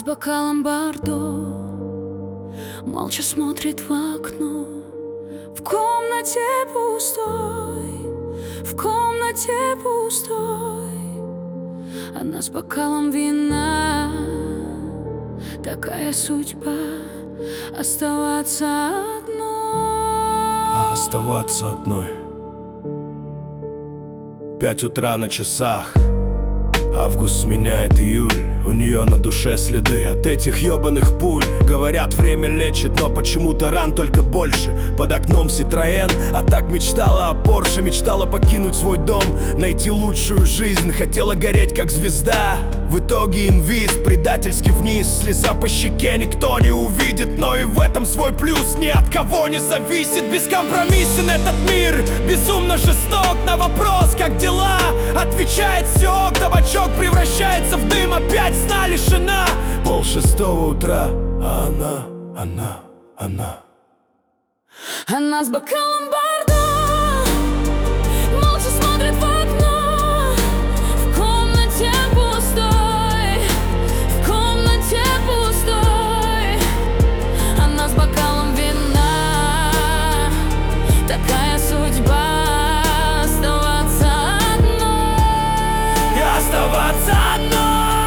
с бокалом бордо молча смотрит в окно. В комнате пустой, в комнате пустой. Она с бокалом вина. Такая судьба — оставаться одной. Оставаться одной. 5 утра на часах. Август сменяет июль. У нее на душе следы от этих ёбаных пуль. Говорят, время лечит, но почему-то ран только больше. Под окном Citroёn, а так мечтала о Porsche. Мечтала покинуть свой дом, найти лучшую жизнь. Хотела гореть как звезда. В итоге инвиз, предательски вниз. Слеза по щеке никто не увидит, но и в этом свой плюс. Ни от кого не зависит. Бескомпромиссен этот мир, безумно жесток. На вопрос, как дела, отвечает все. Табачок превращается в дым, опять сна лишена. 5:30 утра, а она Она с бокалом бордо молча смотрит в окно. В комнате пустой, в комнате пустой. Она с бокалом вина. Такая судьба — оставаться одной. И оставаться одной.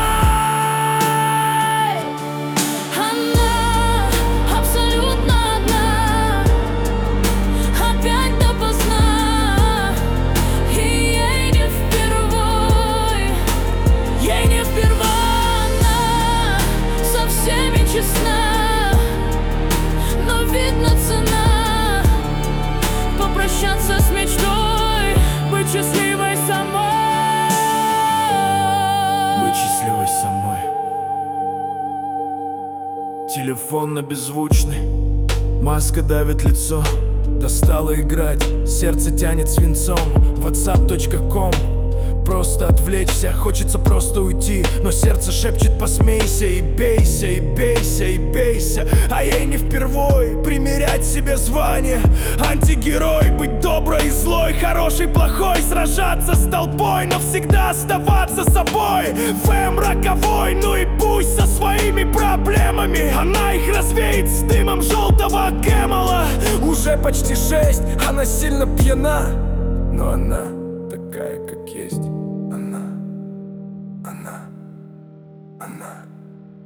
Но видно цена попрощаться с мечтой, быть счастливой самой. Быть счастливой самой. Телефон на беззвучный, маска давит лицо. Достала играть, сердце тянет свинцом. whatsapp.com. Просто отвлечься, хочется просто уйти, но сердце шепчет: посмейся и бейся, и бейся, и бейся. А ей не впервой примерять себе звание антигерой, быть доброй и злой, хорошей, плохой, сражаться с толпой, но всегда оставаться собой. ВМ роковой, ну и пусть со своими проблемами. Она их развеет с дымом желтого Кэмела. Уже почти 6, она сильно пьяна, но она такая, как есть. Она.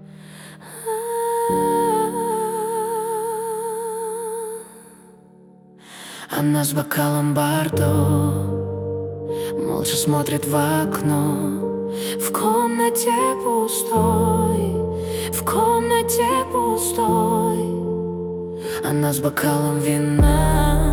Она с бокалом бордо молча смотрит в окно. В комнате пустой, в комнате пустой. Она с бокалом вина.